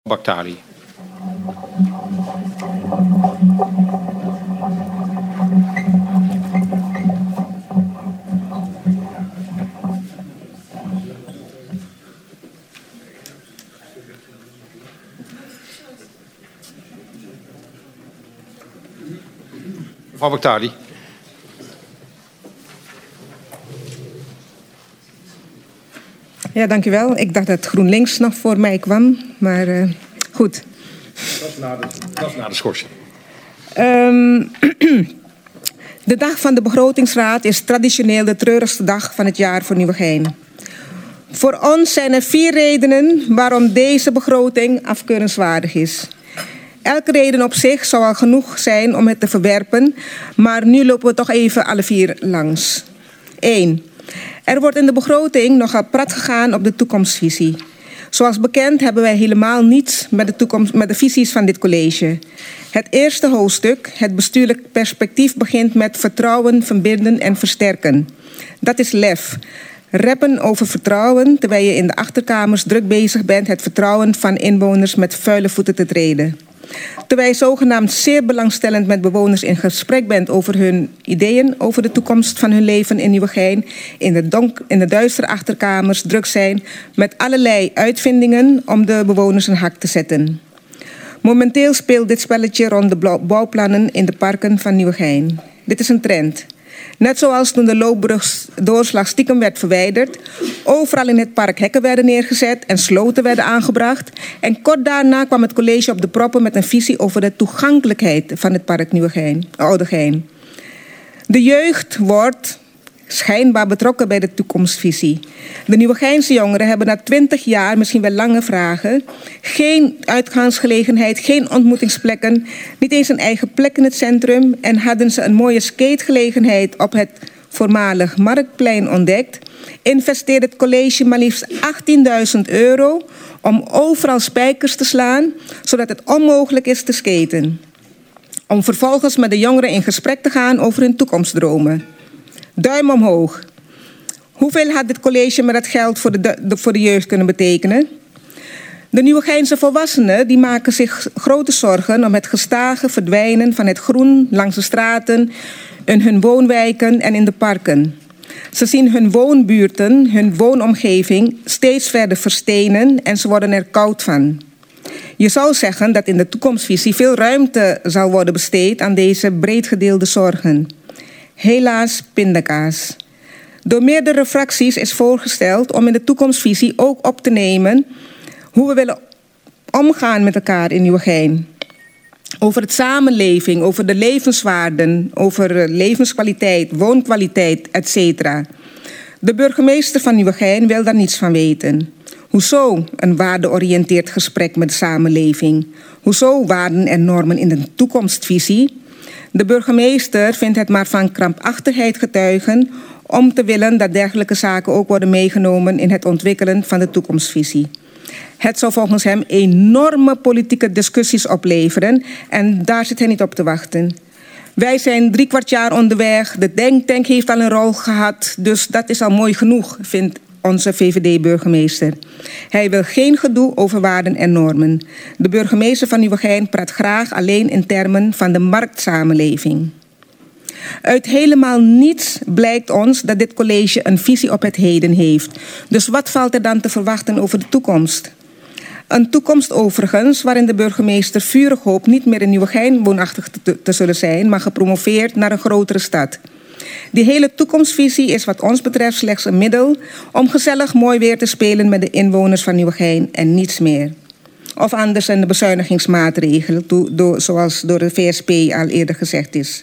Bakhtari. Mevrouw Bakhtari. Ja, dank u wel. Ik dacht dat GroenLinks nog voor mij kwam, maar goed. Dat is na de schorsing. De dag van de begrotingsraad is traditioneel de treurigste dag van het jaar voor Nieuwegein. Voor ons zijn er 4 redenen waarom deze begroting afkeurenswaardig is. Elke reden op zich zou al genoeg zijn om het te verwerpen, maar nu lopen we toch even alle 4 langs. 1. Er wordt in de begroting nogal prat gegaan op de toekomstvisie. Zoals bekend hebben wij helemaal niets met de visies van dit college. Het eerste hoofdstuk, het bestuurlijk perspectief, begint met vertrouwen, verbinden en versterken. Dat is lef. Reppen over vertrouwen, terwijl je in de achterkamers druk bezig bent het vertrouwen van inwoners met vuile voeten te treden. Terwijl je zogenaamd zeer belangstellend met bewoners in gesprek bent over hun ideeën, over de toekomst van hun leven in Nieuwegein, in de duistere achterkamers druk zijn met allerlei uitvindingen om de bewoners een hak te zetten. Momenteel speelt dit spelletje rond de bouwplannen in de parken van Nieuwegein. Dit is een trend. Net zoals toen de loopbrugdoorslag stiekem werd verwijderd, overal in het park hekken werden neergezet en sloten werden aangebracht. En kort daarna kwam het college op de proppen met een visie over de toegankelijkheid van het park Oudegein. De jeugd wordt schijnbaar betrokken bij de toekomstvisie. De Nieuwegeinse jongeren hebben na 20 jaar misschien wel lange vragen, geen uitgaansgelegenheid, geen ontmoetingsplekken, niet eens een eigen plek in het centrum en hadden ze een mooie skategelegenheid op het voormalig Marktplein ontdekt, investeerde het college maar liefst €18.000 om overal spijkers te slaan, zodat het onmogelijk is te skaten. Om vervolgens met de jongeren in gesprek te gaan over hun toekomstdromen. Duim omhoog. Hoeveel had dit college met dat geld voor de jeugd kunnen betekenen? De Nieuwegeinse volwassenen die maken zich grote zorgen om het gestage verdwijnen van het groen langs de straten, in hun woonwijken en in de parken. Ze zien hun woonbuurten, hun woonomgeving steeds verder verstenen en ze worden er koud van. Je zou zeggen dat in de toekomstvisie veel ruimte zal worden besteed aan deze breed gedeelde zorgen. Helaas pindakaas. Door meerdere fracties is voorgesteld om in de toekomstvisie ook op te nemen hoe we willen omgaan met elkaar in Nieuwegein. Over het samenleving, over de levenswaarden, over levenskwaliteit, woonkwaliteit, etc. De burgemeester van Nieuwegein wil daar niets van weten. Hoezo een waardeoriënteerd gesprek met de samenleving? Hoezo waarden en normen in de toekomstvisie? De burgemeester vindt het maar van krampachtigheid getuigen om te willen dat dergelijke zaken ook worden meegenomen in het ontwikkelen van de toekomstvisie. Het zou volgens hem enorme politieke discussies opleveren en daar zit hij niet op te wachten. Wij zijn 3/4 jaar onderweg, de denktank heeft al een rol gehad, dus dat is al mooi genoeg, vindt onze VVD-burgemeester. Hij wil geen gedoe over waarden en normen. De burgemeester van Nieuwegein praat graag alleen in termen van de marktsamenleving. Uit helemaal niets blijkt ons dat dit college een visie op het heden heeft. Dus wat valt er dan te verwachten over de toekomst? Een toekomst overigens waarin de burgemeester vurig hoopt niet meer in Nieuwegein woonachtig te zullen zijn, maar gepromoveerd naar een grotere stad. Die hele toekomstvisie is wat ons betreft slechts een middel om gezellig mooi weer te spelen met de inwoners van Nieuwegein en niets meer. Of anders zijn de bezuinigingsmaatregelen, zoals door de VSP al eerder gezegd is.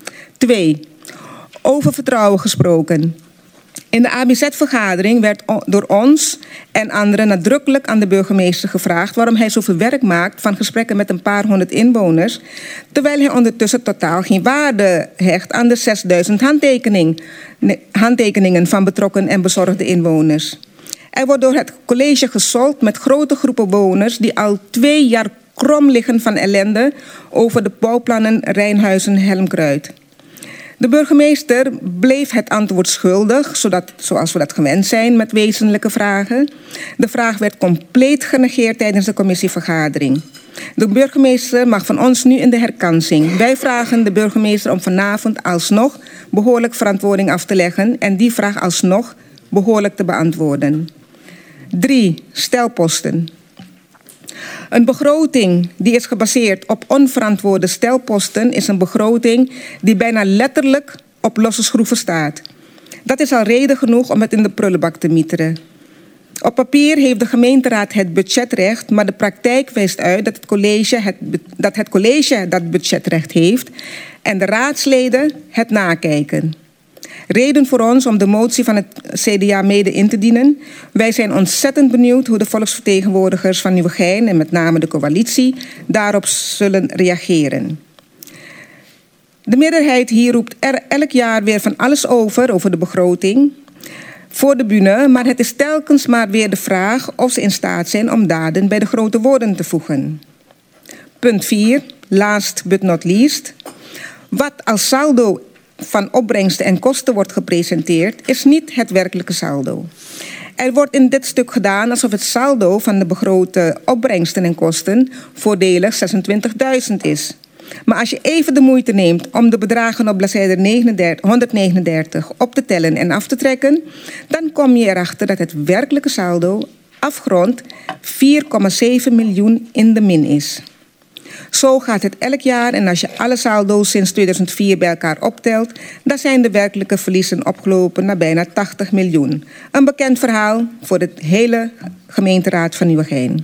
2. Over vertrouwen gesproken. In de ABZ-vergadering werd door ons en anderen nadrukkelijk aan de burgemeester gevraagd waarom hij zoveel werk maakt van gesprekken met een paar honderd inwoners, terwijl hij ondertussen totaal geen waarde hecht aan de 6.000 handtekeningen van betrokken en bezorgde inwoners. Er wordt door het college gesold met grote groepen bewoners die al 2 jaar krom liggen van ellende over de bouwplannen Rijnhuizen-Helmkruid. De burgemeester bleef het antwoord schuldig, zoals we dat gewend zijn met wezenlijke vragen. De vraag werd compleet genegeerd tijdens de commissievergadering. De burgemeester mag van ons nu in de herkansing. Wij vragen de burgemeester om vanavond alsnog behoorlijk verantwoording af te leggen en die vraag alsnog behoorlijk te beantwoorden. 3. Stelposten. Een begroting die is gebaseerd op onverantwoorde stelposten is een begroting die bijna letterlijk op losse schroeven staat. Dat is al reden genoeg om het in de prullenbak te mieteren. Op papier heeft de gemeenteraad het budgetrecht, maar de praktijk wijst uit dat het college dat budgetrecht heeft en de raadsleden het nakijken. Reden voor ons om de motie van het CDA mede in te dienen. Wij zijn ontzettend benieuwd hoe de volksvertegenwoordigers van Nieuwegein en met name de coalitie daarop zullen reageren. De meerderheid hier roept elk jaar weer van alles over de begroting voor de bühne, maar het is telkens maar weer de vraag of ze in staat zijn om daden bij de grote woorden te voegen. Punt 4, last but not least. Wat als saldo van opbrengsten en kosten wordt gepresenteerd, is niet het werkelijke saldo. Er wordt in dit stuk gedaan alsof het saldo van de begrote opbrengsten en kosten voordelig 26.000 is. Maar als je even de moeite neemt om de bedragen op bladzijde 139 op te tellen en af te trekken, dan kom je erachter dat het werkelijke saldo afgerond 4,7 miljoen in de min is. Zo gaat het elk jaar en als je alle saldo's sinds 2004 bij elkaar optelt, dan zijn de werkelijke verliezen opgelopen naar bijna 80 miljoen. Een bekend verhaal voor de hele gemeenteraad van Nieuwegein.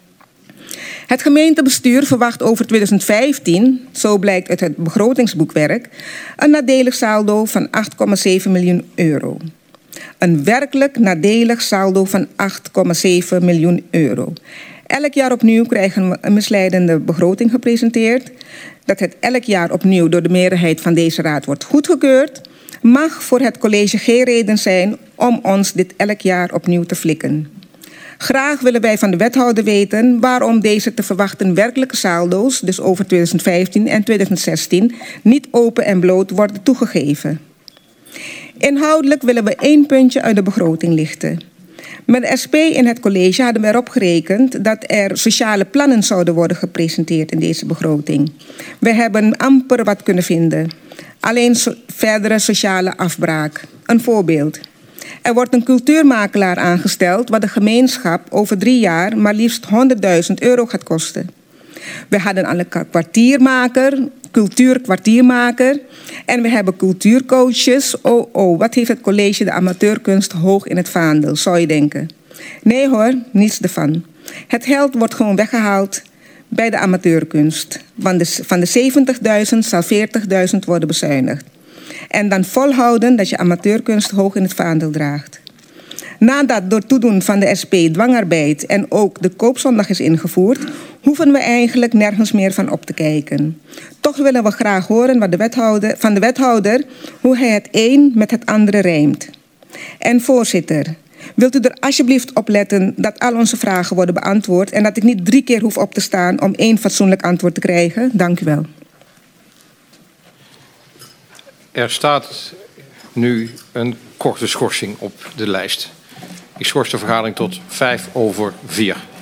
Het gemeentebestuur verwacht over 2015, zo blijkt uit het begrotingsboekwerk, een nadelig saldo van 8,7 miljoen euro. Een werkelijk nadelig saldo van 8,7 miljoen euro. Elk jaar opnieuw krijgen we een misleidende begroting gepresenteerd. Dat het elk jaar opnieuw door de meerderheid van deze raad wordt goedgekeurd, mag voor het college geen reden zijn om ons dit elk jaar opnieuw te flikken. Graag willen wij van de wethouder weten waarom deze te verwachten werkelijke saldo's, dus over 2015 en 2016, niet open en bloot worden toegegeven. Inhoudelijk willen we 1 puntje uit de begroting lichten. Met de SP in het college hadden we erop gerekend dat er sociale plannen zouden worden gepresenteerd in deze begroting. We hebben amper wat kunnen vinden. Alleen verdere sociale afbraak. Een voorbeeld. Er wordt een cultuurmakelaar aangesteld wat de gemeenschap over 3 jaar maar liefst 100.000 euro gaat kosten. We hadden al een cultuurkwartiermaker en we hebben cultuurcoaches. Wat heeft het college de amateurkunst hoog in het vaandel, zou je denken. Nee hoor, niets ervan. Het geld wordt gewoon weggehaald bij de amateurkunst. Van de 70.000 zal 40.000 worden bezuinigd. En dan volhouden dat je amateurkunst hoog in het vaandel draagt. Nadat door toedoen van de SP dwangarbeid en ook de koopzondag is ingevoerd, hoeven we eigenlijk nergens meer van op te kijken. Toch willen we graag horen van de wethouder hoe hij het een met het andere rijmt. En voorzitter, wilt u er alsjeblieft op letten dat al onze vragen worden beantwoord en dat ik niet 3 keer hoef op te staan om 1 fatsoenlijk antwoord te krijgen? Dank u wel. Er staat nu een korte schorsing op de lijst. Ik schors de vergadering tot 4:05.